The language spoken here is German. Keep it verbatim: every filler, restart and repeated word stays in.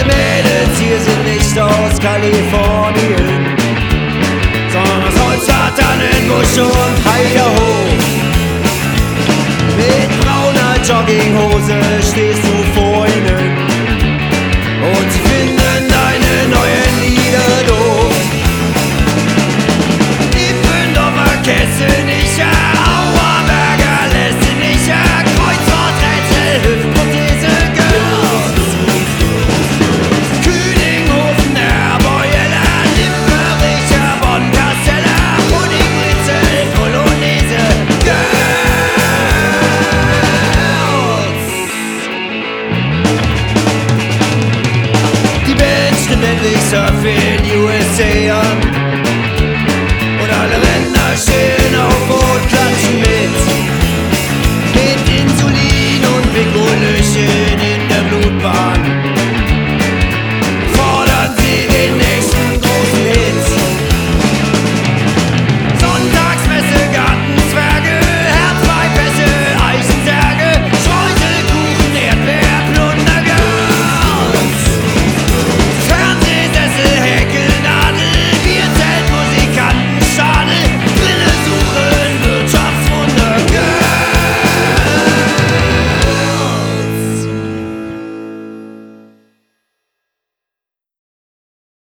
Diese Mädels hier sind nicht aus Kalifornien, sondern aus Holzstadt, Tannenbusch und Idaho. Mit brauner Jogginghose stehst du